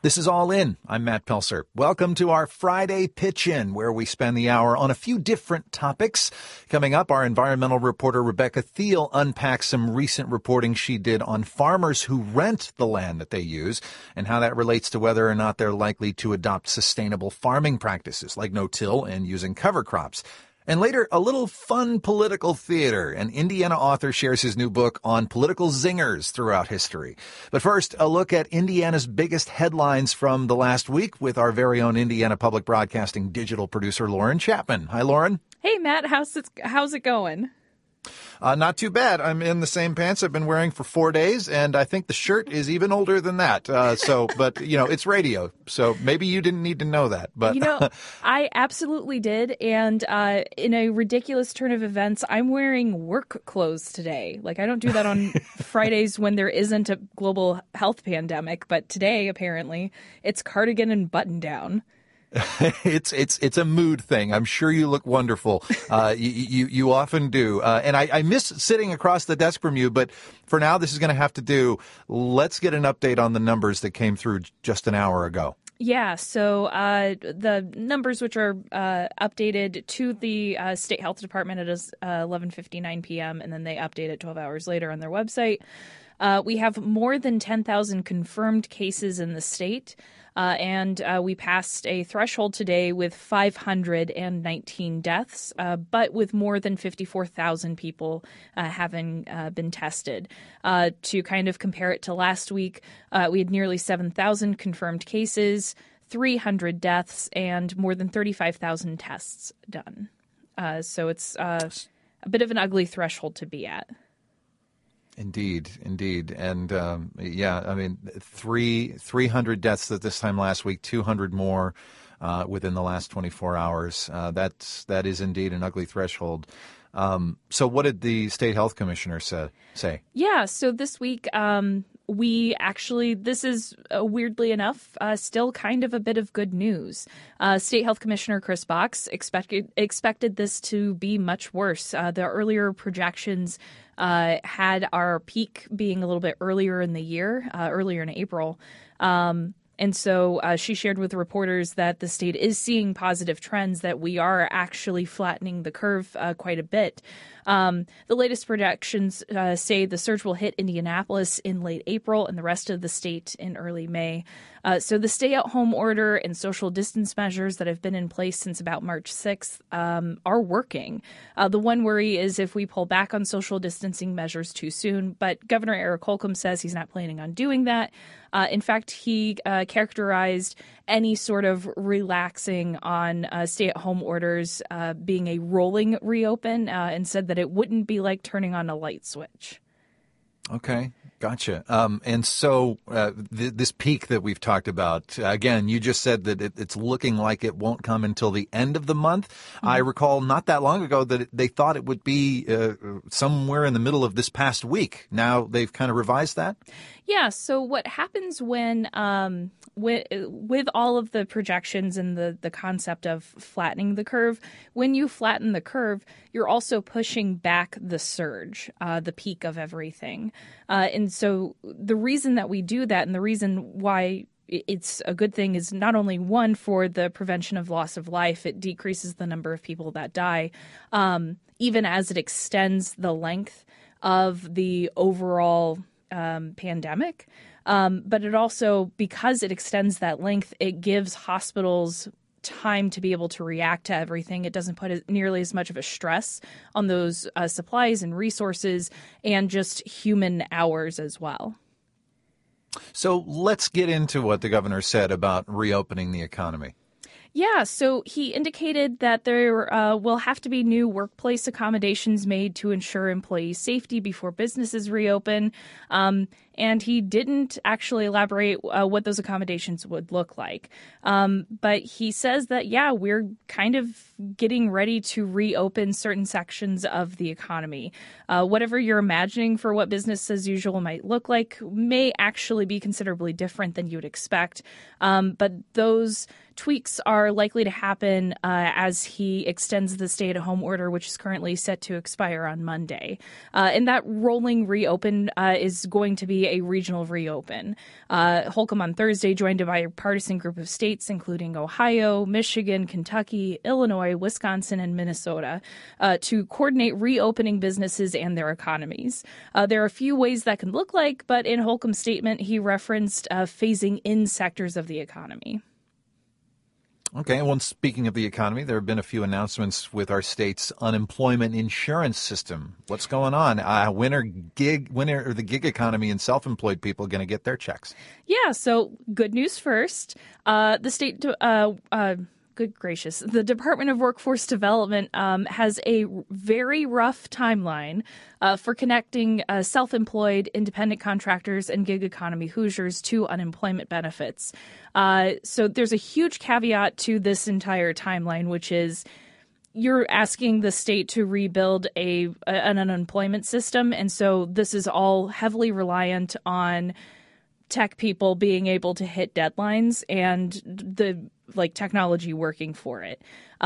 This is All In. I'm Matt Pelser. Welcome to our Friday Pitch-In, where we spend the hour on a few different topics. Coming up, our environmental reporter Rebecca Thiel unpacks some recent reporting she did on farmers who rent the land that they use and how that relates to whether or not they're likely to adopt sustainable farming practices like no-till and using cover crops. And later, a little fun political theater. An Indiana author shares his new book on political zingers throughout history. But first, a look at Indiana's biggest headlines from the last week with our very own Indiana Public Broadcasting digital producer, Lauren Chapman. Hi, Lauren. Hey, Matt. How's it going? Not too bad. I'm in the same pants I've been wearing for 4 days, and I think the shirt is even older than that. But it's radio, so maybe you didn't need to know that. But I absolutely did. And in a ridiculous turn of events, I'm wearing work clothes today. Like, I don't do that on Fridays when there isn't a global health pandemic. But today, apparently, it's cardigan and button down. It's a mood thing. I'm sure you look wonderful. You often do. And I miss sitting across the desk from you, but for now, this is going to have to do. Let's get an update on the numbers that came through just an hour ago. Yeah, so the numbers which are updated to the State Health Department at 11:59 p.m., and then they update it 12 hours later on their website. We have more than 10,000 confirmed cases in the state. And we passed a threshold today with 519 deaths, but with more than 54,000 people having been tested. To kind of compare it to last week, we had nearly 7,000 confirmed cases, 300 deaths, and more than 35,000 tests done. So it's a bit of an ugly threshold to be at. Indeed. And, 300 deaths at this time last week, 200 more within the last 24 hours. That is indeed an ugly threshold. So what did the state health commissioner say? Yeah, so this week we actually, this is weirdly enough, still kind of a bit of good news. State Health Commissioner Chris Box expected this to be much worse. The earlier projections had our peak being a little bit earlier in the year, earlier in April. And so she shared with reporters that the state is seeing positive trends, that we are actually flattening the curve quite a bit. The latest projections say the surge will hit Indianapolis in late April and the rest of the state in early May. So the stay-at-home order and social distance measures that have been in place since about March 6th are working. The one worry is if we pull back on social distancing measures too soon, but Governor Eric Holcomb says he's not planning on doing that. In fact, he characterized any sort of relaxing on stay-at-home orders being a rolling reopen and said that it wouldn't be like turning on a light switch. Okay, gotcha. And so this peak that we've talked about, again, you just said that it's looking like it won't come until the end of the month. Mm-hmm. I recall not that long ago that they thought it would be somewhere in the middle of this past week. Now they've kind of revised that? Yeah, so what happens when with all of the projections and the concept of flattening the curve, when you flatten the curve, you're also pushing back the surge, the peak of everything. And so the reason that we do that and the reason why it's a good thing is not only one for the prevention of loss of life, it decreases the number of people that die, even as it extends the length of the overall pandemic. But it also, because it extends that length, it gives hospitals time to be able to react to everything. It doesn't put nearly as much of a stress on those supplies and resources and just human hours as well. So let's get into what the governor said about reopening the economy. Yeah, so he indicated that there will have to be new workplace accommodations made to ensure employee safety before businesses reopen. And he didn't actually elaborate what those accommodations would look like. But he says that, we're kind of getting ready to reopen certain sections of the economy. Whatever you're imagining for what business as usual might look like may actually be considerably different than you would expect. But those tweaks are likely to happen as he extends the stay-at-home order, which is currently set to expire on Monday. And that rolling reopen is going to be a regional reopen. Holcomb on Thursday joined a bipartisan group of states, including Ohio, Michigan, Kentucky, Illinois, Wisconsin, and Minnesota, to coordinate reopening businesses and their economies. There are a few ways that can look like, but in Holcomb's statement, he referenced phasing in sectors of the economy. Okay, well, speaking of the economy, there have been a few announcements with our state's unemployment insurance system. What's going on? When are the gig economy and self-employed people going to get their checks? Yeah, so good news first. The state, good gracious, the Department of Workforce Development has a very rough timeline for connecting self-employed, independent contractors and gig economy Hoosiers to unemployment benefits. So there's a huge caveat to this entire timeline, which is you're asking the state to rebuild an unemployment system. And so this is all heavily reliant on tech people being able to hit deadlines and the technology working for it.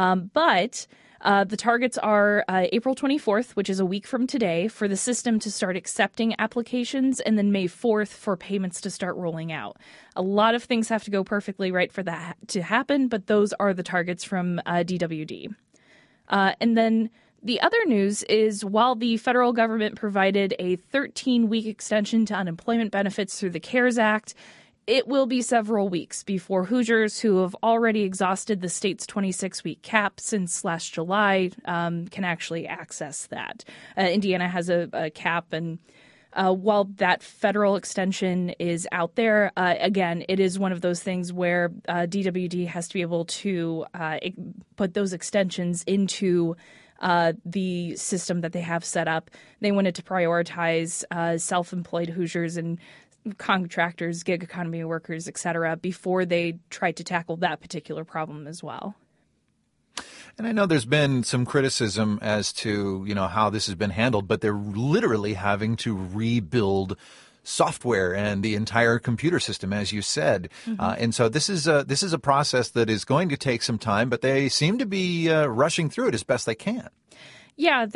But the targets are April 24th, which is a week from today, for the system to start accepting applications, and then May 4th for payments to start rolling out. A lot of things have to go perfectly right for that to happen, but those are the targets from DWD. And then the other news is while the federal government provided a 13-week extension to unemployment benefits through the CARES Act, it will be several weeks before Hoosiers who have already exhausted the state's 26-week cap since last July can actually access that. Indiana has a cap, and while that federal extension is out there, again, it is one of those things where DWD has to be able to put those extensions into the system that they have set up. They wanted to prioritize self-employed Hoosiers and contractors, gig economy workers, et cetera, before they tried to tackle that particular problem as well. And I know there's been some criticism as to, how this has been handled, but they're literally having to rebuild software and the entire computer system, as you said. Mm-hmm. And so this is a process that is going to take some time, but they seem to be rushing through it as best they can. Yeah,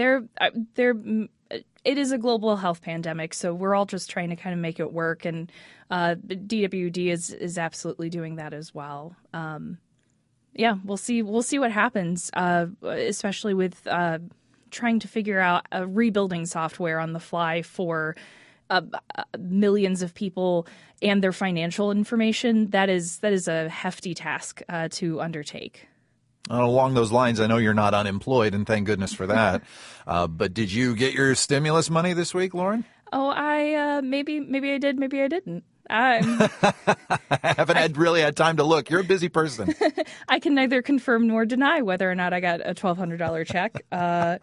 it is a global health pandemic, so we're all just trying to kind of make it work, and DWD is absolutely doing that as well. Yeah, we'll see what happens, especially with trying to figure out rebuilding software on the fly for millions of people and their financial information. That is a hefty task to undertake. Along those lines, I know you're not unemployed, and thank goodness for that. But did you get your stimulus money this week, Lauren? Oh, I maybe I did, maybe I didn't. I haven't really had time to look. You're a busy person. I can neither confirm nor deny whether or not I got a $1,200 check. Yeah.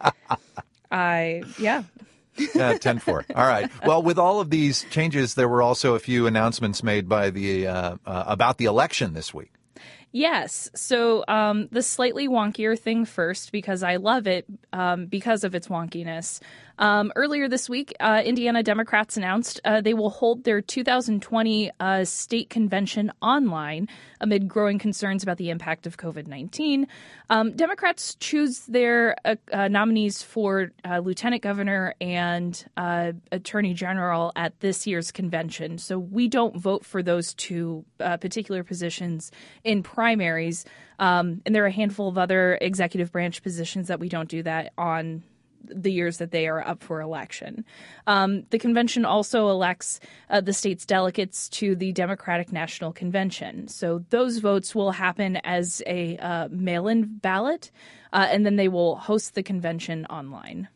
10-4. All right. Well, with all of these changes, there were also a few announcements made by about the election this week. Yes. So the slightly wonkier thing first, because I love it because of its wonkiness. Earlier this week, Indiana Democrats announced they will hold their 2020 state convention online amid growing concerns about the impact of COVID-19. Democrats choose their nominees for lieutenant governor and attorney general at this year's convention. So we don't vote for those two particular positions in primaries. And there are a handful of other executive branch positions that we don't do that on the years that they are up for election. The convention also elects the state's delegates to the Democratic National Convention. So those votes will happen as a mail-in ballot, and then they will host the convention online.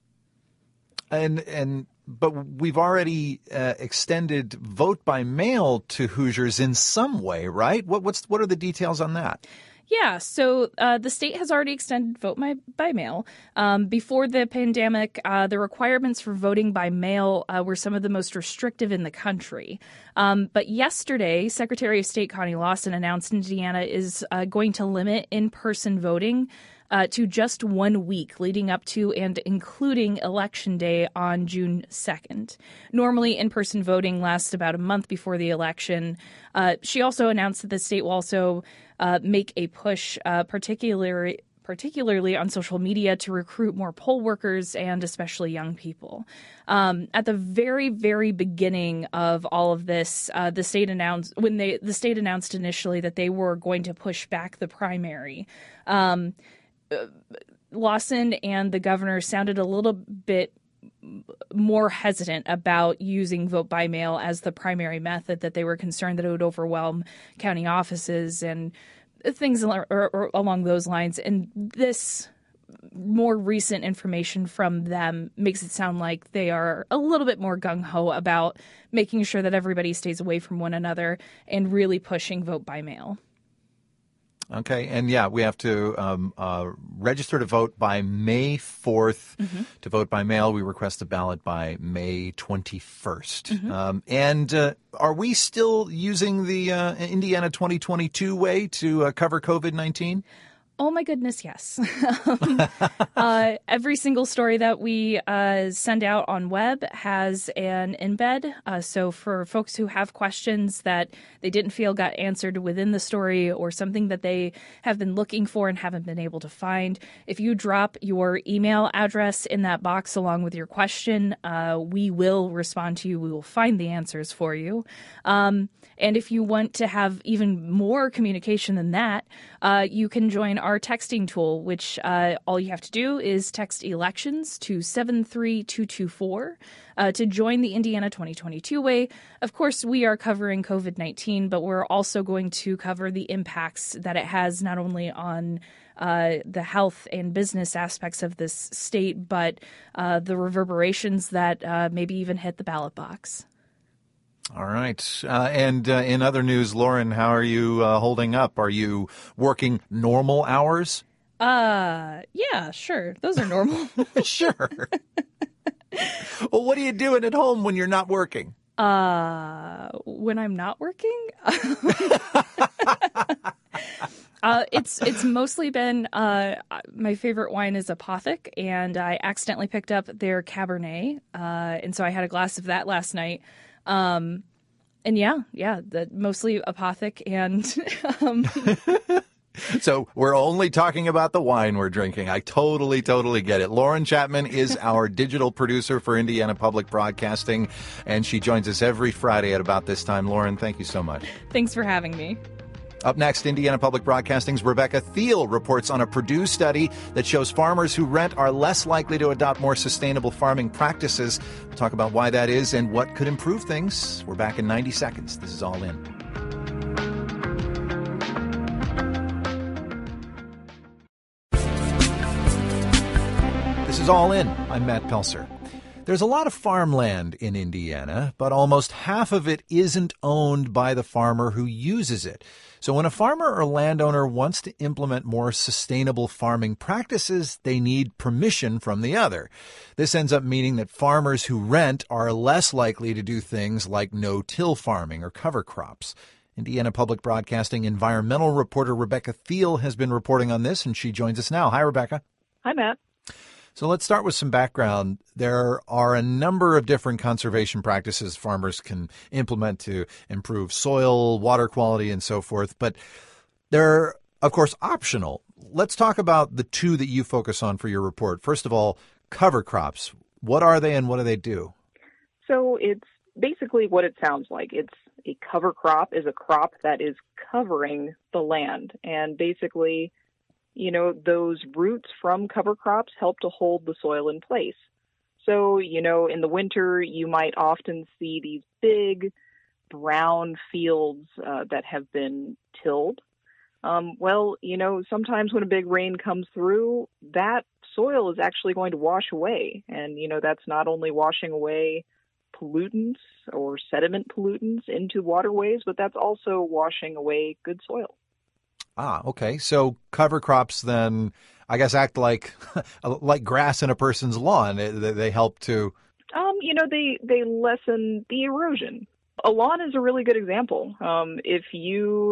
But we've already extended vote by mail to Hoosiers in some way, right? What are the details on that? Yeah, so the state has already extended vote by mail. Before the pandemic, the requirements for voting by mail were some of the most restrictive in the country. But yesterday, Secretary of State Connie Lawson announced Indiana is going to limit in-person voting to just 1 week leading up to and including Election Day on June 2nd. Normally, in-person voting lasts about a month before the election. She also announced that the state will also make a push, particularly on social media, to recruit more poll workers and especially young people. At the very, very beginning of all of this, the state announced initially that they were going to push back the primary. Lawson and the governor sounded a little bit more hesitant about using vote by mail as the primary method, that they were concerned that it would overwhelm county offices and things along those lines. And this more recent information from them makes it sound like they are a little bit more gung-ho about making sure that everybody stays away from one another and really pushing vote by mail. Okay. And yeah, we have to register to vote by May 4th. Mm-hmm. To vote by mail, we request a ballot by May 21st. Mm-hmm. Are we still using the Indiana 2022 way to cover COVID-19? Oh, my goodness, yes. Every single story that we send out on web has an embed. So for folks who have questions that they didn't feel got answered within the story, or something that they have been looking for and haven't been able to find, if you drop your email address in that box along with your question, we will respond to you. We will find the answers for you. And if you want to have even more communication than that, you can join our texting tool, which all you have to do is text elections to 73224 to join the Indiana 2022 way. Of course, we are covering COVID-19, but we're also going to cover the impacts that it has not only on the health and business aspects of this state, but the reverberations that maybe even hit the ballot box. All right. And in other news, Lauren, how are you holding up? Are you working normal hours? Yeah, sure. Those are normal. Sure. Well, what are you doing at home when you're not working? When I'm not working? It's mostly been, my favorite wine is Apothic, and I accidentally picked up their Cabernet. And so I had a glass of that last night. And mostly Apothic and, So we're only talking about the wine we're drinking. I totally get it. Lauren Chapman is our digital producer for Indiana Public Broadcasting, and she joins us every Friday at about this time. Lauren, thank you so much. Thanks for having me. Up next, Indiana Public Broadcasting's Rebecca Thiel reports on a Purdue study that shows farmers who rent are less likely to adopt more sustainable farming practices. We'll talk about why that is and what could improve things. We're back in 90 seconds. This is All In. This is All In. I'm Matt Pelser. There's a lot of farmland in Indiana, but almost half of it isn't owned by the farmer who uses it. So when a farmer or landowner wants to implement more sustainable farming practices, they need permission from the other. This ends up meaning that farmers who rent are less likely to do things like no-till farming or cover crops. Indiana Public Broadcasting environmental reporter Rebecca Thiel has been reporting on this, and she joins us now. Hi, Rebecca. Hi, Matt. So let's start with some background. There are a number of different conservation practices farmers can implement to improve soil, water quality, and so forth. But they're, of course, optional. Let's talk about the two that you focus on for your report. First of all, cover crops. What are they and what do they do? So it's basically what it sounds like. It's a cover crop is a crop that is covering the land. And basically, those roots from cover crops help to hold the soil in place. So, in the winter, you might often see these big brown fields that have been tilled. Sometimes when a big rain comes through, that soil is actually going to wash away. And, that's not only washing away pollutants or sediment pollutants into waterways, but that's also washing away good soil. Ah, okay. So cover crops then, I guess, act like grass in a person's lawn. They help to... They lessen the erosion. A lawn is a really good example. If you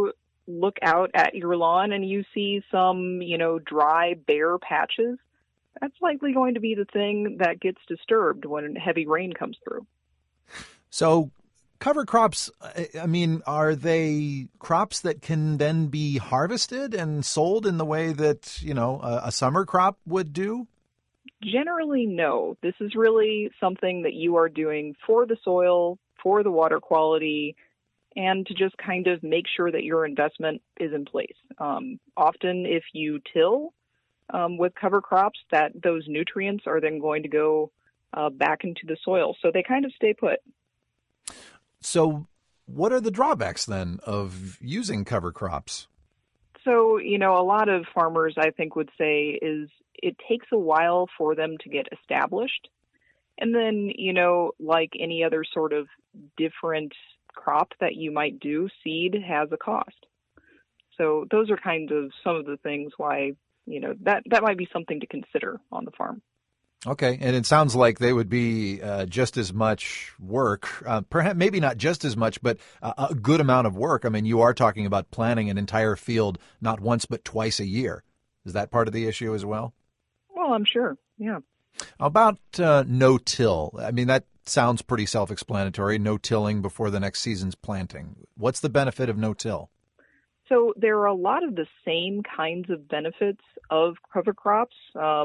look out at your lawn and you see some, dry, bare patches, that's likely going to be the thing that gets disturbed when heavy rain comes through. So cover crops, I mean, are they crops that can then be harvested and sold in the way that, a summer crop would do? Generally, no. This is really something that you are doing for the soil, for the water quality, and to just kind of make sure that your investment is in place. Often, if you till with cover crops, that those nutrients are then going to go back into the soil. So they kind of stay put. So what are the drawbacks then of using cover crops? So, a lot of farmers, I think, would say is it takes a while for them to get established. And then, like any other sort of different crop that you might do, seed has a cost. So those are kind of some of the things why, that might be something to consider on the farm. Okay, and it sounds like they would be just as much work, perhaps maybe not just as much, but a good amount of work. I mean, you are talking about planting an entire field not once but twice a year. Is that part of the issue as well? Well, I'm sure, yeah. About no-till, I mean, that sounds pretty self-explanatory, no-tilling before the next season's planting. What's the benefit of no-till? So there are a lot of the same kinds of benefits of cover crops,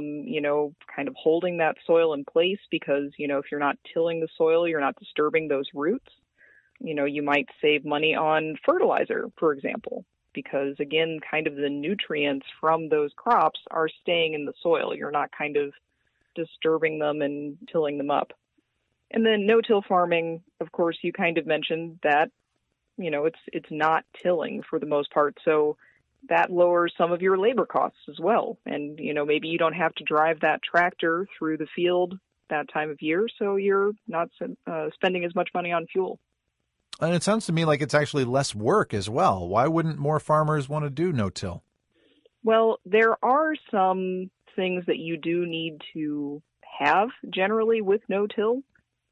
kind of holding that soil in place because, if you're not tilling the soil, you're not disturbing those roots. You might save money on fertilizer, for example, because, again, kind of the nutrients from those crops are staying in the soil. You're not kind of disturbing them and tilling them up. And then no-till farming, of course, you kind of mentioned that it's not tilling for the most part. So that lowers some of your labor costs as well. And, maybe you don't have to drive that tractor through the field that time of year, so you're not spending as much money on fuel. And it sounds to me like it's actually less work as well. Why wouldn't more farmers want to do no-till? Well, there are some things that you do need to have generally with no-till.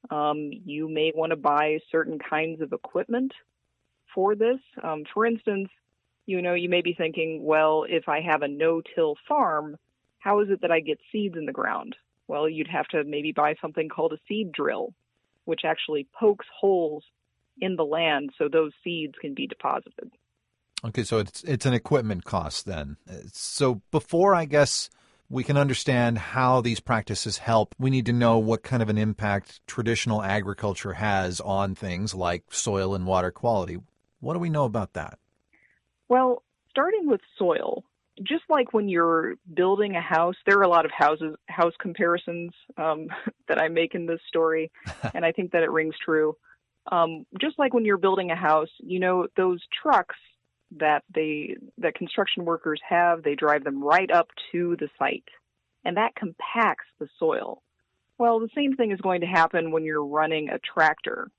You may want to buy certain kinds of equipment for this. For instance, you may be thinking, well, if I have a no-till farm, how is it that I get seeds in the ground? Well, you'd have to maybe buy something called a seed drill, which actually pokes holes in the land so those seeds can be deposited. Okay, so it's an equipment cost then. So before, I guess, we can understand how these practices help, we need to know what kind of an impact traditional agriculture has on things like soil and water quality. What do we know about that? Well, starting with soil, just like when you're building a house, there are a lot of house comparisons that I make in this story, and I think that it rings true. Just like when you're building a house, those trucks that construction workers have, they drive them right up to the site, and that compacts the soil. Well, the same thing is going to happen when you're running a tractor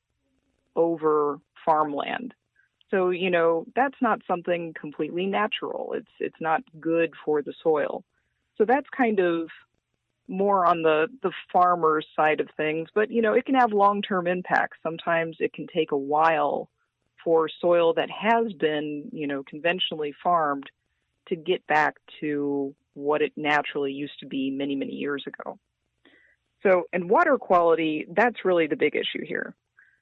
over farmland. So, that's not something completely natural. It's not good for the soil. So that's kind of more on the farmer's side of things. But, it can have long-term impacts. Sometimes it can take a while for soil that has been, conventionally farmed to get back to what it naturally used to be many, many years ago. So, and water quality, that's really the big issue here.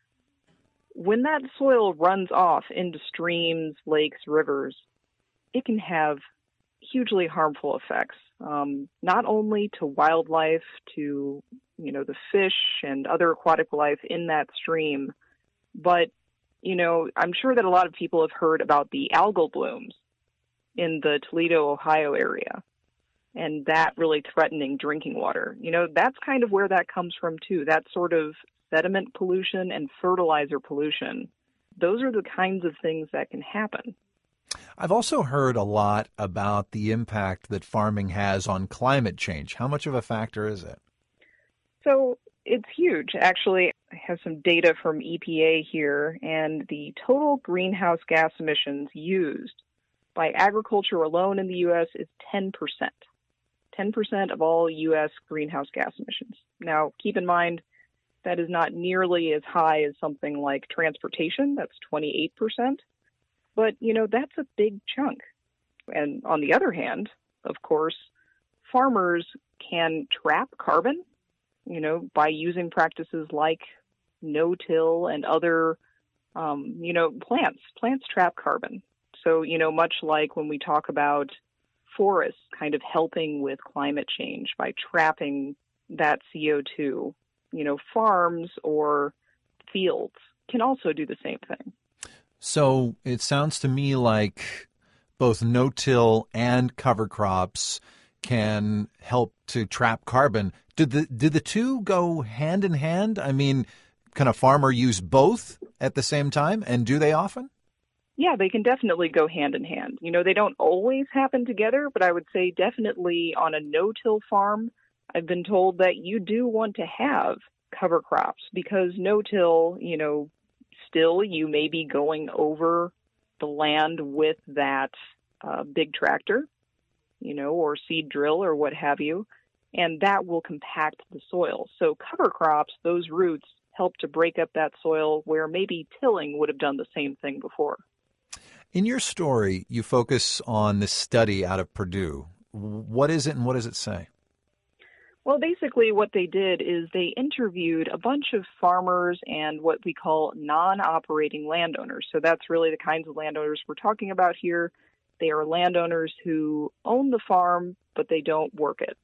When that soil runs off into streams, lakes, rivers, it can have hugely harmful effects, not only to wildlife, to, the fish and other aquatic life in that stream, but, I'm sure that a lot of people have heard about the algal blooms in the Toledo, Ohio area, and that really threatening drinking water. That's kind of where that comes from, too, that sort of sediment pollution and fertilizer pollution. Those are the kinds of things that can happen. I've also heard a lot about the impact that farming has on climate change. How much of a factor is it? So it's huge. Actually, I have some data from EPA here, and the total greenhouse gas emissions used by agriculture alone in the U.S. is 10%. 10% of all U.S. greenhouse gas emissions. Now, keep in mind, that is not nearly as high as something like transportation. That's 28%. But, that's a big chunk. And on the other hand, of course, farmers can trap carbon, by using practices like no-till and other, plants. Plants trap carbon. So, much like when we talk about forests kind of helping with climate change by trapping that CO2, farms or fields can also do the same thing. So it sounds to me like both no-till and cover crops can help to trap carbon. Did the two go hand in hand? I mean, can a farmer use both at the same time, and do they often? Yeah, they can definitely go hand in hand. They don't always happen together, but I would say definitely on a no-till farm, I've been told that you do want to have cover crops because no-till, still you may be going over the land with that big tractor, or seed drill or what have you, and that will compact the soil. So cover crops, those roots help to break up that soil where maybe tilling would have done the same thing before. In your story, you focus on this study out of Purdue. What is it and what does it say? Well, basically what they did is they interviewed a bunch of farmers and what we call non-operating landowners. So that's really the kinds of landowners we're talking about here. They are landowners who own the farm, but they don't work it.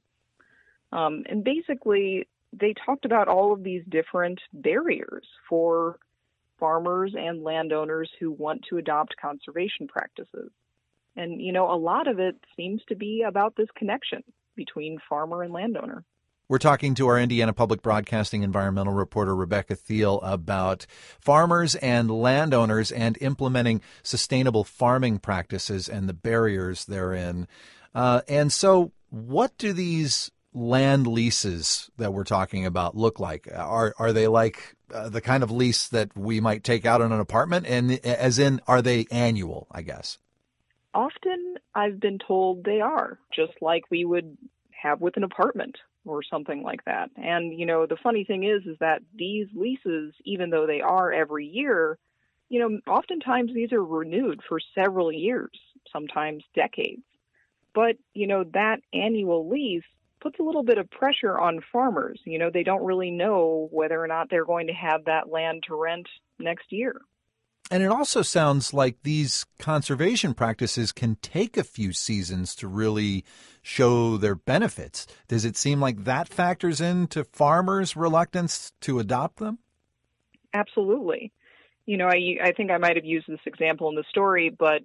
And basically, they talked about all of these different barriers for farmers and landowners who want to adopt conservation practices. And, a lot of it seems to be about this connection between farmer and landowner. We're talking to our Indiana Public Broadcasting environmental reporter, Rebecca Thiel, about farmers and landowners and implementing sustainable farming practices and the barriers therein. And so what do these land leases that we're talking about look like? Are they like the kind of lease that we might take out on an apartment? And as in, are they annual, I guess? Often I've been told they are, just like we would have with an apartment or something like that. And, the funny thing is that these leases, even though they are every year, oftentimes these are renewed for several years, sometimes decades. But, that annual lease puts a little bit of pressure on farmers. They don't really know whether or not they're going to have that land to rent next year. And it also sounds like these conservation practices can take a few seasons to really show their benefits. Does it seem like that factors into farmers' reluctance to adopt them? Absolutely. I think I might have used this example in the story, but,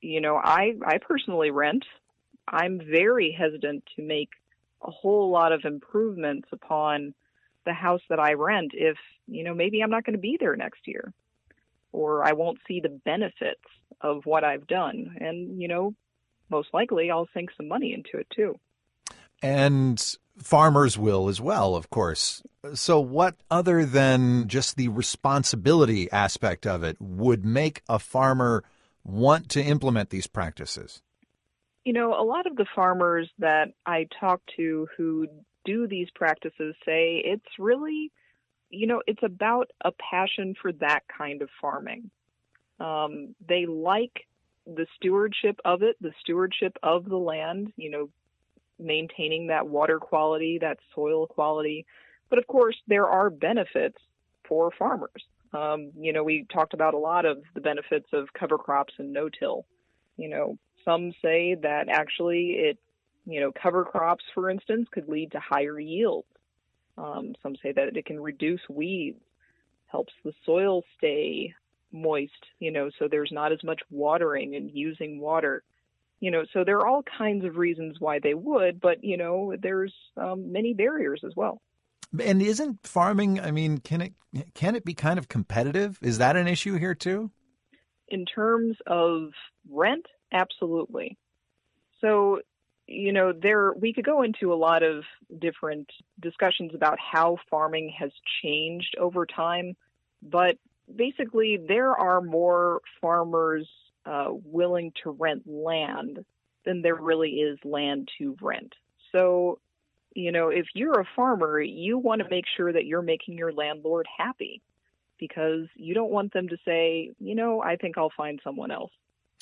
I personally rent. I'm very hesitant to make a whole lot of improvements upon the house that I rent if, maybe I'm not going to be there next year, or I won't see the benefits of what I've done. And, most likely I'll sink some money into it too. And farmers will as well, of course. So what other than just the responsibility aspect of it would make a farmer want to implement these practices? A lot of the farmers that I talk to who do these practices say it's really, it's about a passion for that kind of farming. They like the stewardship of it, the stewardship of the land, maintaining that water quality, that soil quality. But of course, there are benefits for farmers. We talked about a lot of the benefits of cover crops and no-till. Some say that actually cover crops, for instance, could lead to higher yields. Some say that it can reduce weeds, helps the soil stay moist, so there's not as much watering and using water. So there are all kinds of reasons why they would, but, there's many barriers as well. And isn't farming, can it be kind of competitive? Is that an issue here too? In terms of rent, absolutely. So, we could go into a lot of different discussions about how farming has changed over time, but basically there are more farmers willing to rent land than there really is land to rent. So, if you're a farmer, you want to make sure that you're making your landlord happy because you don't want them to say, I think I'll find someone else.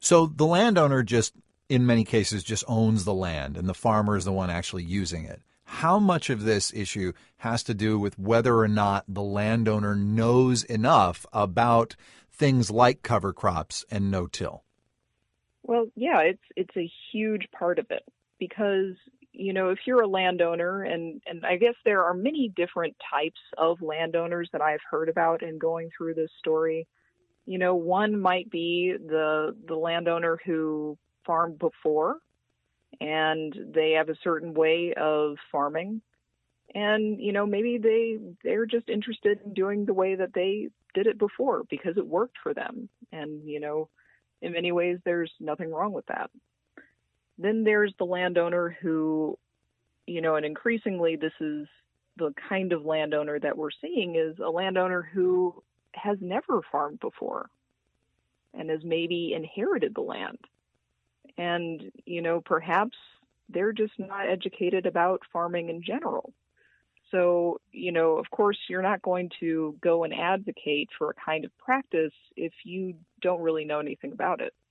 So the landowner just, in many cases, just owns the land, and the farmer is the one actually using it. How much of this issue has to do with whether or not the landowner knows enough about things like cover crops and no-till? Well, yeah, it's a huge part of it because, if you're a landowner, and I guess there are many different types of landowners that I've heard about in going through this story. One might be the landowner who farmed before, and they have a certain way of farming, and maybe they're just interested in doing the way that they did it before because it worked for them, and in many ways there's nothing wrong with that. Then there's the landowner who, and increasingly this is the kind of landowner that we're seeing, is a landowner who has never farmed before and has maybe inherited the land. And, perhaps they're just not educated about farming in general. So, of course, you're not going to go and advocate for a kind of practice if you don't really know anything about it.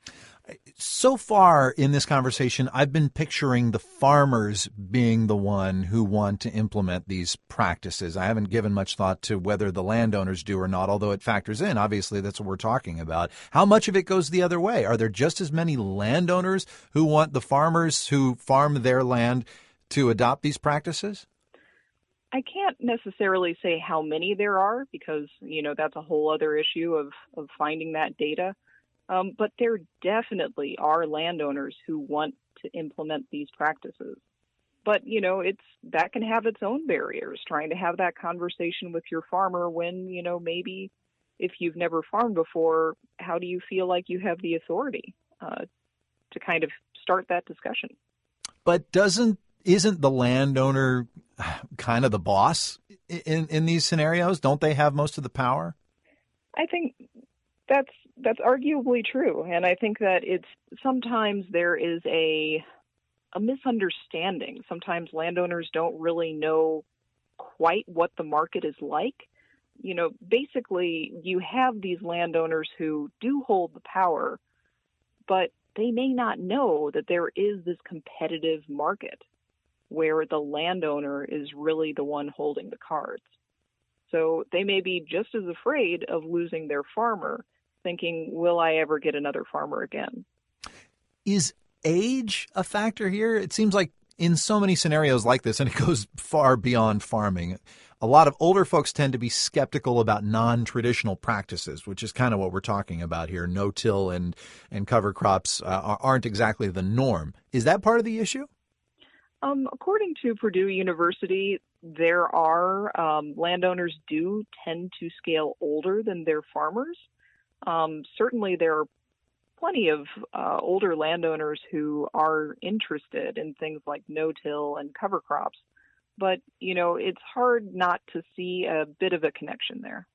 So far in this conversation, I've been picturing the farmers being the one who want to implement these practices. I haven't given much thought to whether the landowners do or not, although it factors in. Obviously, that's what we're talking about. How much of it goes the other way? Are there just as many landowners who want the farmers who farm their land to adopt these practices? I can't necessarily say how many there are because, that's a whole other issue of finding that data. But there definitely are landowners who want to implement these practices. But, that can have its own barriers, trying to have that conversation with your farmer when, maybe if you've never farmed before, how do you feel like you have the authority to kind of start that discussion? But isn't the landowner kind of the boss in these scenarios? Don't they have most of the power? I think that's arguably true. And I think that sometimes there is a misunderstanding. Sometimes landowners don't really know quite what the market is like. Basically, you have these landowners who do hold the power, but they may not know that there is this competitive market where the landowner is really the one holding the cards. So they may be just as afraid of losing their farmer, thinking, will I ever get another farmer again? Is age a factor here? It seems like in so many scenarios like this, and it goes far beyond farming, a lot of older folks tend to be skeptical about non-traditional practices, which is kind of what we're talking about here. No-till and cover crops aren't exactly the norm. Is that part of the issue? According to Purdue University, there are landowners do tend to scale older than their farmers. Certainly, there are plenty of older landowners who are interested in things like no-till and cover crops. But, it's hard not to see a bit of a connection there.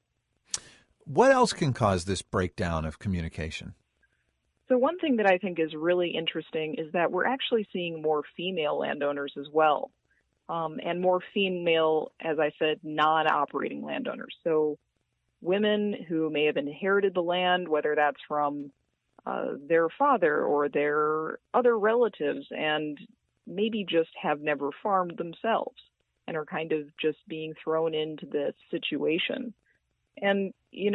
What else can cause this breakdown of communication? So one thing that I think is really interesting is that we're actually seeing more female landowners as well, and more female, as I said, non-operating landowners. So women who may have inherited the land, whether that's from their father or their other relatives, and maybe just have never farmed themselves and are kind of just being thrown into this situation. And,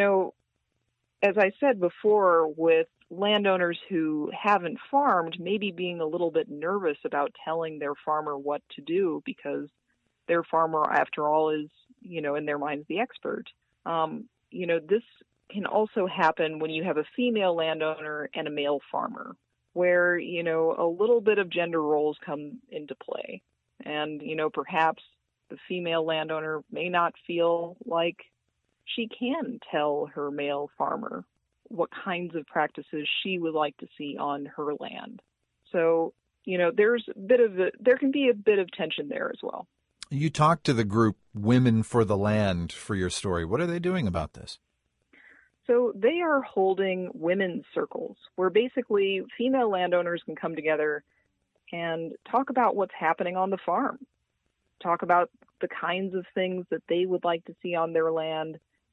as I said before, with landowners who haven't farmed maybe being a little bit nervous about telling their farmer what to do because their farmer, after all, is, in their minds, the expert. This can also happen when you have a female landowner and a male farmer, where, a little bit of gender roles come into play. And, perhaps the female landowner may not feel like she can tell her male farmer what kinds of practices she would like to see on her land. So, there can be a bit of tension there as well. You talked to the group Women for the Land for your story. What are they doing about this? So they are holding women's circles where basically female landowners can come together and talk about what's happening on the farm, talk about the kinds of things that they would like to see on their land,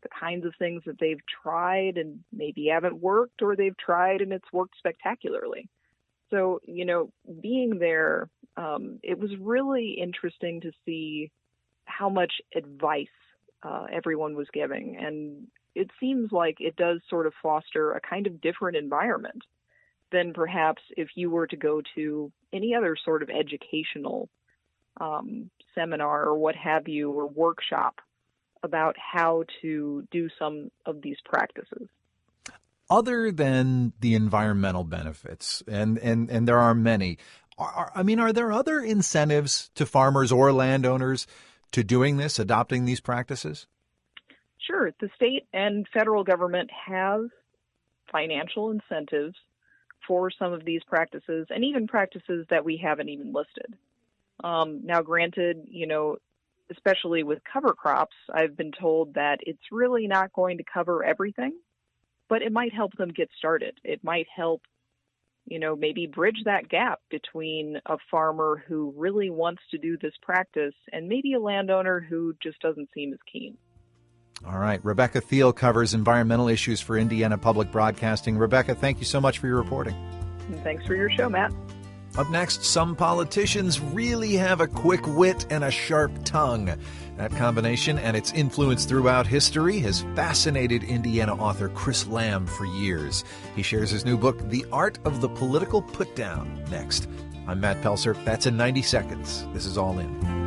the kinds of things that they've tried and maybe haven't worked, or they've tried and it's worked spectacularly. So, being there, it was really interesting to see how much advice everyone was giving. And it seems like it does sort of foster a kind of different environment than perhaps if you were to go to any other sort of educational seminar or what have you, or workshop about how to do some of these practices. Other than the environmental benefits, and there are many, are there other incentives to farmers or landowners to doing this, adopting these practices? Sure. The state and federal government have financial incentives for some of these practices, and even practices that we haven't even listed. Now, granted, especially with cover crops, I've been told that it's really not going to cover everything, but it might help them get started. It might help, maybe bridge that gap between a farmer who really wants to do this practice and maybe a landowner who just doesn't seem as keen. All right. Rebecca Thiel covers environmental issues for Indiana Public Broadcasting. Rebecca, thank you so much for your reporting. And thanks for your show, Matt. Up next, some politicians really have a quick wit and a sharp tongue. That combination and its influence throughout history has fascinated Indiana author Chris Lamb for years. He shares his new book, The Art of the Political Putdown, next. I'm Matt Pelser. That's in 90 seconds. This is All In.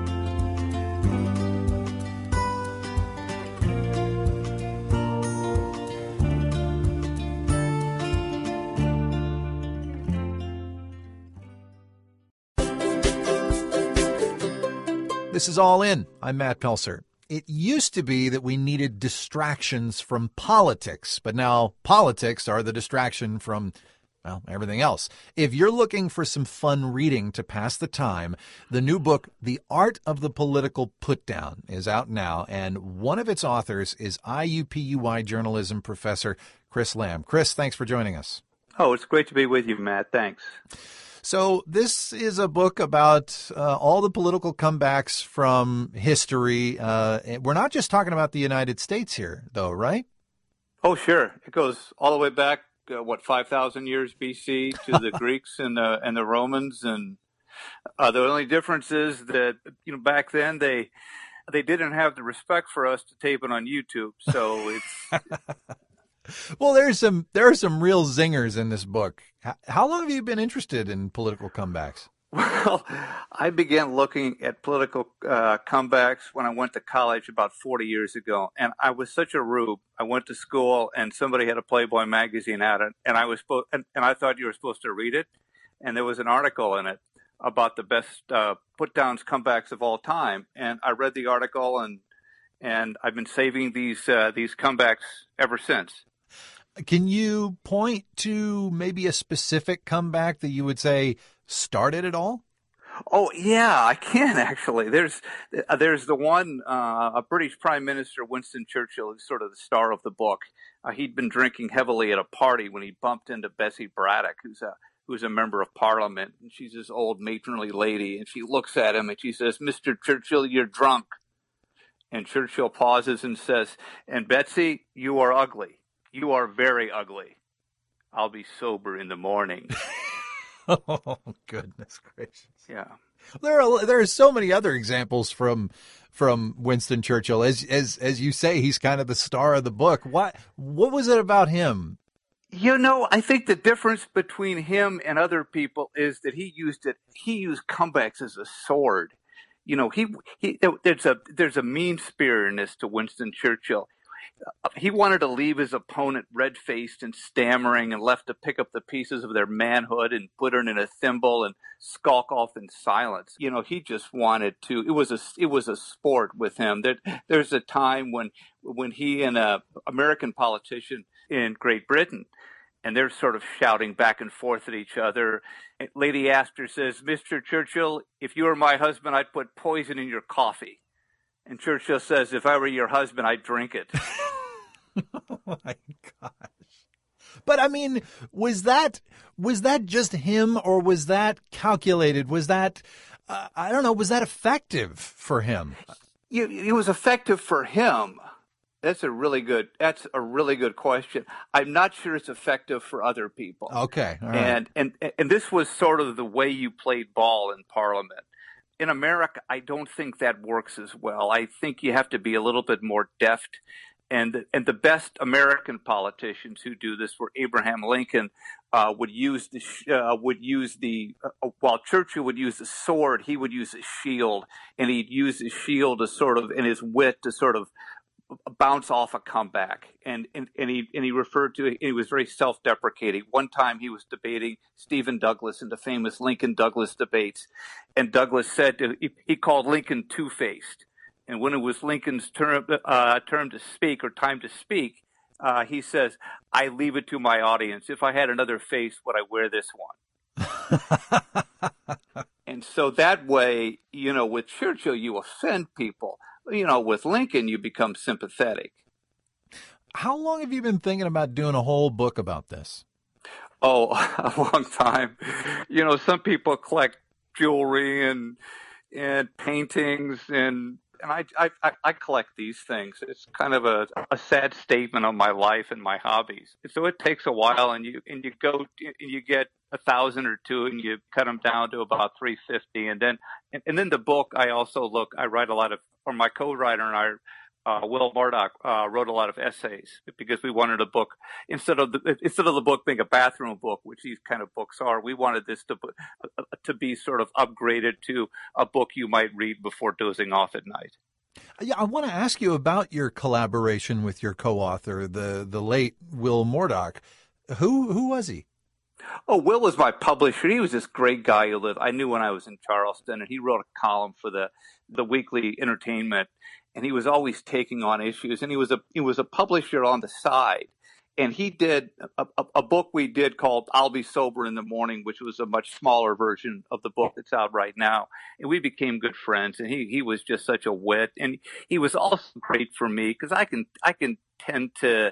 This is All In. I'm Matt Pelser. It used to be that we needed distractions from politics, but now politics are the distraction from, everything else. If you're looking for some fun reading to pass the time, the new book, The Art of the Political Putdown, is out now, and one of its authors is IUPUI journalism professor Chris Lamb. Chris, thanks for joining us. Oh, it's great to be with you, Matt. Thanks. So this is a book about all the political comebacks from history. We're not just talking about the United States here, though, right? Oh, sure. It goes all the way back, 5,000 years BC to the Greeks and the Romans. And the only difference is that, back then they didn't have the respect for us to tape it on YouTube. So it's... Well, there are some real zingers in this book. How long have you been interested in political comebacks? Well, I began looking at political comebacks when I went to college about 40 years ago, and I was such a rube. I went to school, and somebody had a Playboy magazine at it, and I thought you were supposed to read it, and there was an article in it about the best put-downs comebacks of all time, and I read the article, and I've been saving these comebacks ever since. Can you point to maybe a specific comeback that you would say started it all? Oh, yeah, I can actually. There's the one, a British Prime Minister, Winston Churchill, who's sort of the star of the book. He'd been drinking heavily at a party when he bumped into Bessie Braddock, who's a member of Parliament. And she's this old matronly lady, and she looks at him and she says, "Mr. Churchill, you're drunk." And Churchill pauses and says, "And Betsy, you are ugly. You are very ugly. I'll be sober in the morning." Oh, goodness gracious. Yeah. There are so many other examples from Winston Churchill. As you say, he's kind of the star of the book. What was it about him? I think the difference between him and other people is that he used comebacks as a sword. There's a mean-spiritedness to Winston Churchill. He wanted to leave his opponent red-faced and stammering and left to pick up the pieces of their manhood and put it in a thimble and skulk off in silence. He just wanted to. It was a sport with him. There's a time when he and an American politician in Great Britain, and they're sort of shouting back and forth at each other. Lady Astor says, "Mr. Churchill, if you were my husband, I'd put poison in your coffee." And Churchill says, "If I were your husband, I'd drink it." Oh, my gosh. But, was that just him, or was that calculated? Was that, was that effective for him? It was effective for him. That's a really good question. I'm not sure it's effective for other people. Okay. All right. And this was sort of the way you played ball in Parliament. In America, I don't think that works as well. I think you have to be a little bit more deft. And the best American politicians who do this were Abraham Lincoln while Churchill would use the sword, he would use his shield, and he'd use his shield to sort of, and his wit to sort of bounce off a comeback. And he referred to it, he was very self-deprecating. One time he was debating Stephen Douglas in the famous Lincoln-Douglas debates, and Douglas said he called Lincoln two-faced. And when it was Lincoln's term to speak, or time to speak, he says, "I leave it to my audience. If I had another face, would I wear this one?" And so that way, with Churchill, you offend people. With Lincoln, you become sympathetic. How long have you been thinking about doing a whole book about this? Oh, a long time. Some people collect jewelry and paintings, and I collect these things. It's kind of a sad statement of my life and my hobbies. So it takes a while, and you get 1,000 or two, and you cut them down to about 350, and then the book. I write a lot of, or my co-writer and I, Will Murdoch, wrote a lot of essays because we wanted a book instead of the book being a bathroom book, which these kind of books are. We wanted this to be sort of upgraded to a book you might read before dozing off at night. Yeah, I want to ask you about your collaboration with your co-author, the late Will Murdoch. Who was he? Oh, Will was my publisher. He was this great guy I knew when I was in Charleston, and he wrote a column for the Weekly Entertainment, and he was always taking on issues, and he was a publisher on the side. And he did a book we did called I'll Be Sober in the Morning, which was a much smaller version of the book that's out right now. And we became good friends, and he was just such a wit. And he was also great for me because I can tend to,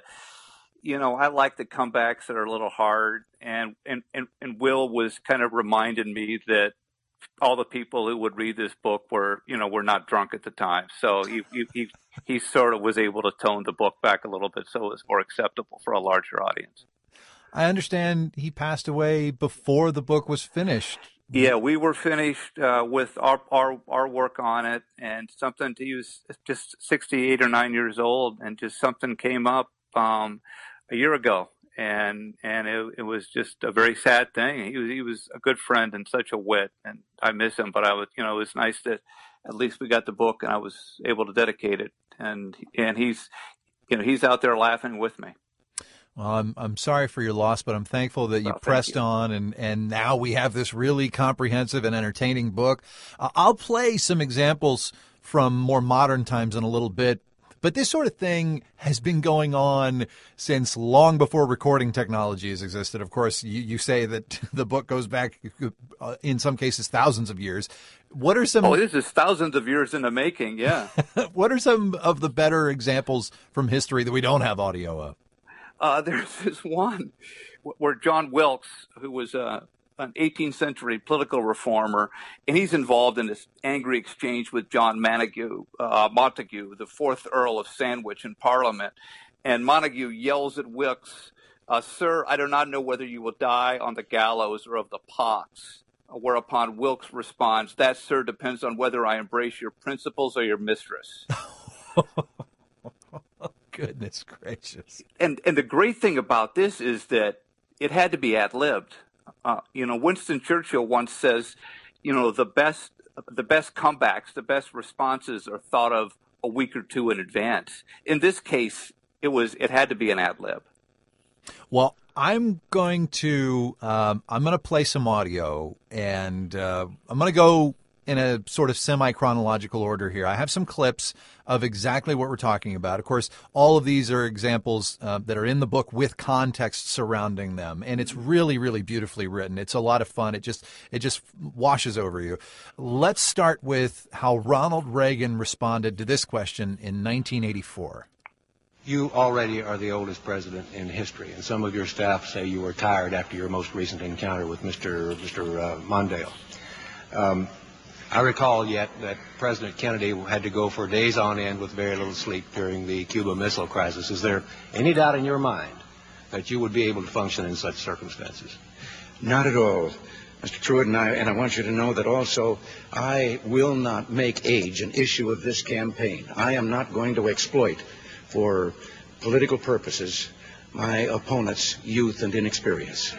I like the comebacks that are a little hard. And Will was kind of reminded me that all the people who would read this book were not drunk at the time. So he sort of was able to tone the book back a little bit so it was more acceptable for a larger audience. I understand he passed away before the book was finished. Yeah, we were finished with our work on it, and he was just 68 or 9 years old, and just something came up a year ago. And it was just a very sad thing. He was a good friend and such a wit, and I miss him. But it was nice that at least we got the book, and I was able to dedicate it. And he's out there laughing with me. Well, I'm sorry for your loss, but I'm thankful that you pressed on, and now we have this really comprehensive and entertaining book. I'll play some examples from more modern times in a little bit. But this sort of thing has been going on since long before recording technologies existed. Of course, you say that the book goes back, in some cases, thousands of years. What are some? Oh, this is thousands of years in the making, yeah. What are some of the better examples from history that we don't have audio of? There's this one where John Wilkes, who was an 18th century political reformer, and he's involved in this angry exchange with John Montagu, the fourth Earl of Sandwich in Parliament. And Montagu yells at Wilkes, "Sir, I do not know whether you will die on the gallows or of the pox." Whereupon Wilkes responds, "That, sir, depends on whether I embrace your principles or your mistress." Goodness gracious. And the great thing about this is that it had to be ad-libbed. Winston Churchill once says, the best comebacks, the best responses are thought of a week or two in advance. In this case, it had to be an ad lib. Well, I'm going to play some audio, and I'm going to go in a sort of semi-chronological order here. I have some clips of exactly what we're talking about. Of course, all of these are examples that are in the book with context surrounding them, and it's really, really beautifully written. It's a lot of fun. It just washes over you. Let's start with how Ronald Reagan responded to this question in 1984. You already are the oldest president in history, and some of your staff say you were tired after your most recent encounter with Mr. Mondale. I recall yet that President Kennedy had to go for days on end with very little sleep during the Cuba Missile Crisis. Is there any doubt in your mind that you would be able to function in such circumstances? Not at all, Mr. Truitt, and I want you to know that also I will not make age an issue of this campaign. I am not going to exploit for political purposes my opponent's youth and inexperience.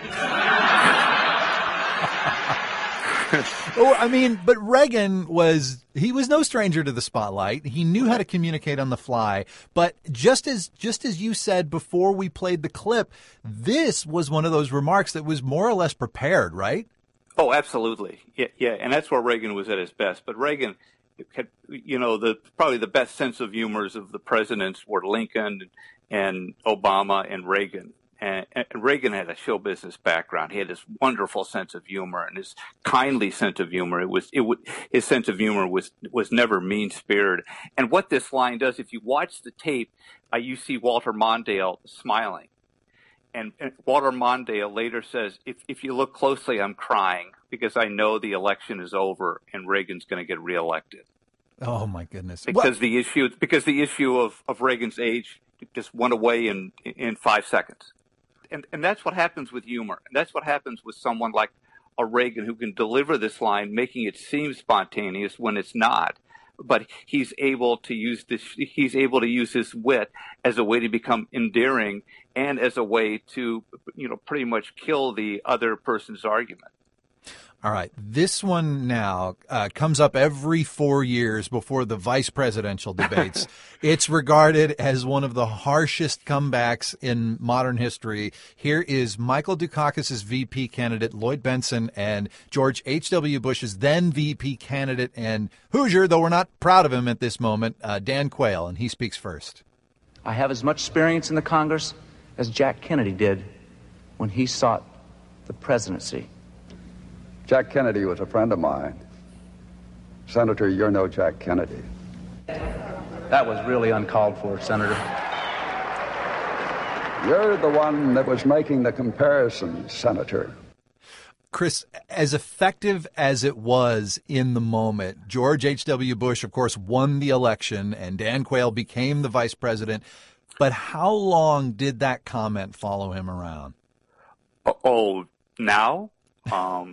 Oh, I mean, but Reagan was no stranger to the spotlight. He knew how to communicate on the fly. But just as you said before we played the clip, this was one of those remarks that was more or less prepared, right? Oh, absolutely. Yeah. And that's where Reagan was at his best. But Reagan had, probably the best sense of humors of the presidents were Lincoln and Obama and Reagan. And Reagan had a show business background. He had this wonderful sense of humor and this kindly sense of humor. His sense of humor was never mean-spirited. And what this line does, if you watch the tape, you see Walter Mondale smiling. And Walter Mondale later says, if you look closely, I'm crying because I know the election is over and Reagan's going to get reelected. Oh, my goodness. Because the issue of Reagan's age just went away in 5 seconds. And that's what happens with humor. And that's what happens with someone like a Reagan who can deliver this line, making it seem spontaneous when it's not. But he's able to use his wit as a way to become endearing and as a way to, pretty much kill the other person's argument. All right. This one now comes up every 4 years before the vice presidential debates. It's regarded as one of the harshest comebacks in modern history. Here is Michael Dukakis' VP candidate, Lloyd Bentsen, and George H.W. Bush's then VP candidate and Hoosier, though we're not proud of him at this moment, Dan Quayle, and he speaks first. I have as much experience in the Congress as Jack Kennedy did when he sought the presidency. Jack Kennedy was a friend of mine. Senator, you're no Jack Kennedy. That was really uncalled for, Senator. You're the one that was making the comparison, Senator. Chris, as effective as it was in the moment, George H.W. Bush, of course, won the election and Dan Quayle became the vice president. But how long did that comment follow him around? Oh, now? Up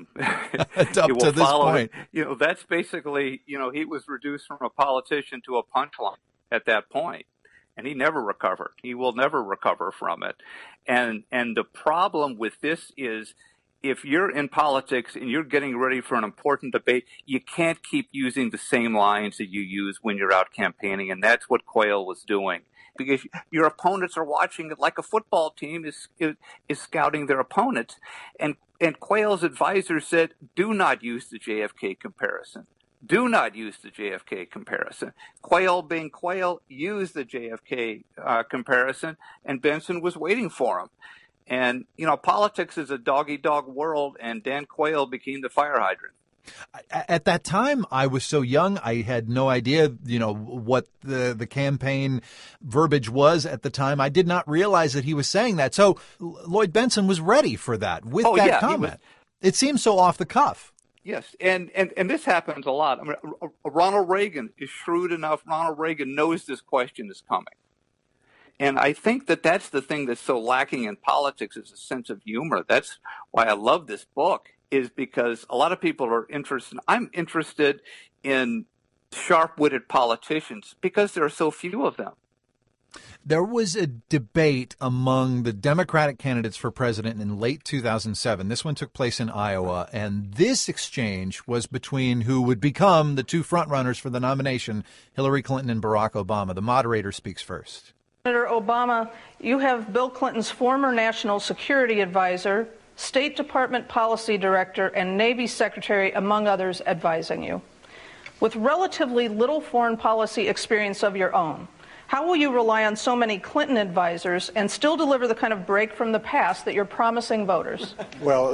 to this point. That's basically, he was reduced from a politician to a punchline at that point, and he never recovered. He will never recover from it. And the problem with this is if you're in politics and you're getting ready for an important debate, you can't keep using the same lines that you use when you're out campaigning, and that's what Quayle was doing. Because your opponents are watching it like a football team is scouting their opponents. And Quayle's advisor said, do not use the JFK comparison. Do not use the JFK comparison. Quayle, being Quayle, used the JFK comparison, and Bentsen was waiting for him. And, politics is a dog-eat-dog world, and Dan Quayle became the fire hydrant. At that time, I was so young, I had no idea, what the campaign verbiage was at the time. I did not realize that he was saying that. So Lloyd Bentsen was ready for that with that comment. It seems so off the cuff. Yes, and this happens a lot. I mean, Ronald Reagan is shrewd enough. Ronald Reagan knows this question is coming. And I think that's the thing that's so lacking in politics is a sense of humor. That's why I love this book. Is because a lot of people are interested. I'm interested in sharp-witted politicians because there are so few of them. There was a debate among the Democratic candidates for president in late 2007. This one took place in Iowa, and this exchange was between who would become the two frontrunners for the nomination, Hillary Clinton and Barack Obama. The moderator speaks first. Senator Obama, you have Bill Clinton's former national security advisor, State Department Policy Director, and Navy Secretary, among others, advising you. With relatively little foreign policy experience of your own, how will you rely on so many Clinton advisors and still deliver the kind of break from the past that you're promising voters? Well,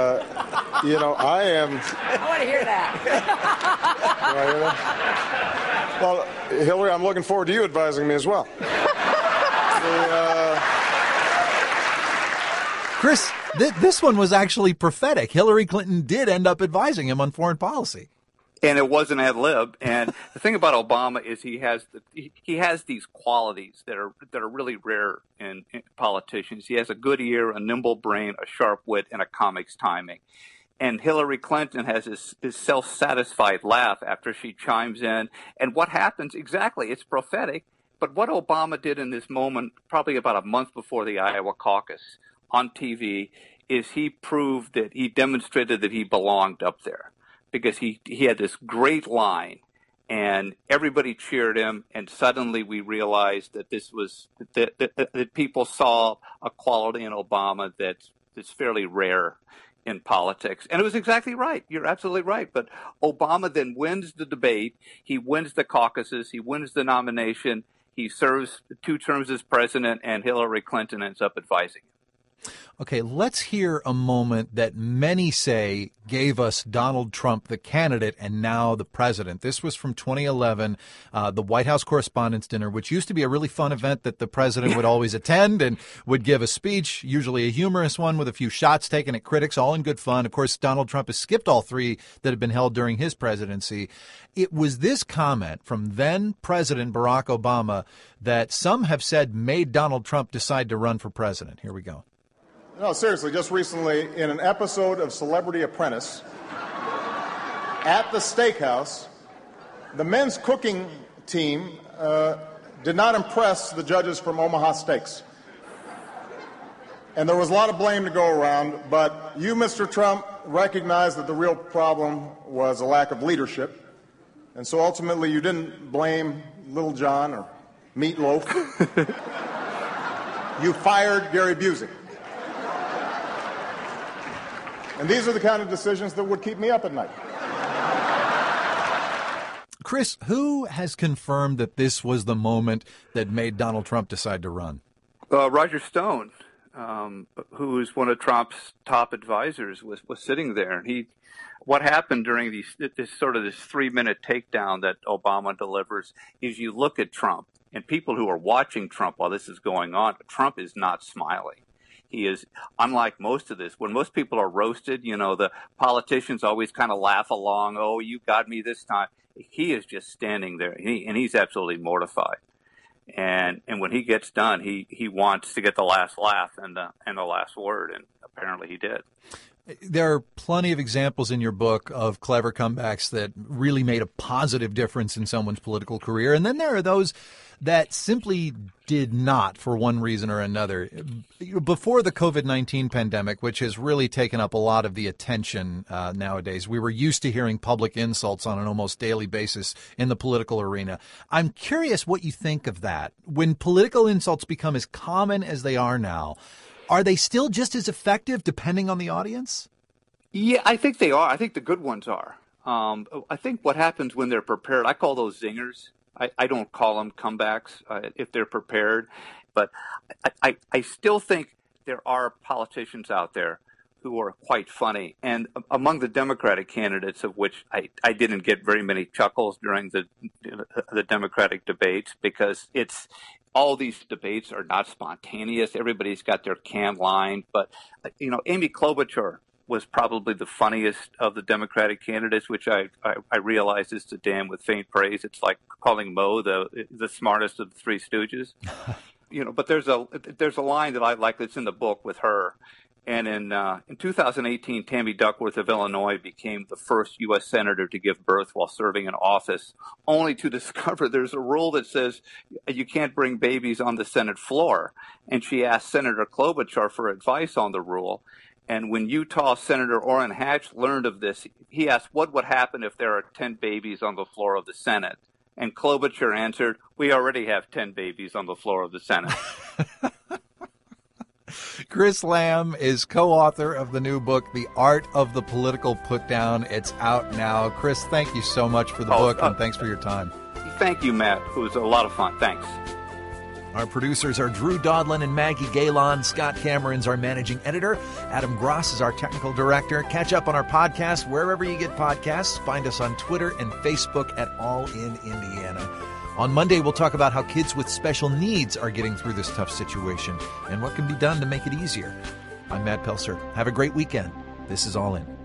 I am... I want to hear that. You want to hear that? Well, Hillary, I'm looking forward to you advising me as well. Chris, this one was actually prophetic. Hillary Clinton did end up advising him on foreign policy. And it wasn't ad lib. And the thing about Obama is he has these qualities that are really rare in politicians. He has a good ear, a nimble brain, a sharp wit, and a comic's timing. And Hillary Clinton has this self-satisfied laugh after she chimes in. And what happens exactly? It's prophetic. But what Obama did in this moment, probably about a month before the Iowa caucus on TV, is he demonstrated that he belonged up there. Because he had this great line, and everybody cheered him, and suddenly we realized that this was that people saw a quality in Obama that's fairly rare in politics. And it was exactly right. You're absolutely right. But Obama then wins the debate. He wins the caucuses. He wins the nomination. He serves 2 terms as president, and Hillary Clinton ends up advising him. Okay, let's hear a moment that many say gave us Donald Trump, the candidate, and now the president. This was from 2011, the White House Correspondents' Dinner, which used to be a really fun event that the president would always attend and would give a speech, usually a humorous one with a few shots taken at critics, all in good fun. Of course, Donald Trump has skipped all 3 that had been held during his presidency. It was this comment from then President Barack Obama that some have said made Donald Trump decide to run for president. Here we go. No, seriously, just recently in an episode of Celebrity Apprentice at the steakhouse, the men's cooking team did not impress the judges from Omaha Steaks. And there was a lot of blame to go around, but you, Mr. Trump, recognized that the real problem was a lack of leadership. And so ultimately you didn't blame Little John or Meatloaf. You fired Gary Busey. And these are the kind of decisions that would keep me up at night. Chris, who has confirmed that this was the moment that made Donald Trump decide to run? Roger Stone, who's one of Trump's top advisors, was sitting there. And what happened during this 3-minute takedown that Obama delivers is you look at Trump, and people who are watching Trump while this is going on, Trump is not smiling. He is, unlike most of this, when most people are roasted, the politicians always kind of laugh along, oh, you got me this time. He is just standing there, and he's absolutely mortified. And when he gets done, he wants to get the last laugh and the last word, and apparently he did. There are plenty of examples in your book of clever comebacks that really made a positive difference in someone's political career. And then there are those that simply did not for one reason or another. Before the COVID-19 pandemic, which has really taken up a lot of the attention nowadays, we were used to hearing public insults on an almost daily basis in the political arena. I'm curious what you think of that. When political insults become as common as they are now, are they still just as effective depending on the audience? Yeah, I think they are. I think the good ones are. I think what happens when they're prepared, I call those zingers. I don't call them comebacks if they're prepared. But I still think there are politicians out there who are quite funny. And among the Democratic candidates, of which I didn't get very many chuckles during the Democratic debates, because all these debates are not spontaneous. Everybody's got their canned line. But, Amy Klobuchar was probably the funniest of the Democratic candidates, which I realize is to damn with faint praise. It's like calling Moe the smartest of the Three Stooges. But there's a line that I like that's in the book with her. And in 2018, Tammy Duckworth of Illinois became the first U.S. senator to give birth while serving in office, only to discover there's a rule that says you can't bring babies on the Senate floor. And she asked Senator Klobuchar for advice on the rule. And when Utah Senator Orrin Hatch learned of this, he asked what would happen if there are 10 babies on the floor of the Senate. And Klobuchar answered, we already have 10 babies on the floor of the Senate. Chris Lamb is co-author of the new book, The Art of the Political Putdown. It's out now. Chris, thank you so much for the book, and thanks for your time. Thank you, Matt. It was a lot of fun. Thanks. Our producers are Drew Dodlin and Maggie Galon. Scott Cameron's our managing editor. Adam Gross is our technical director. Catch up on our podcast wherever you get podcasts. Find us on Twitter and Facebook at All in Indiana. On Monday, we'll talk about how kids with special needs are getting through this tough situation and what can be done to make it easier. I'm Matt Pelser. Have a great weekend. This is All In.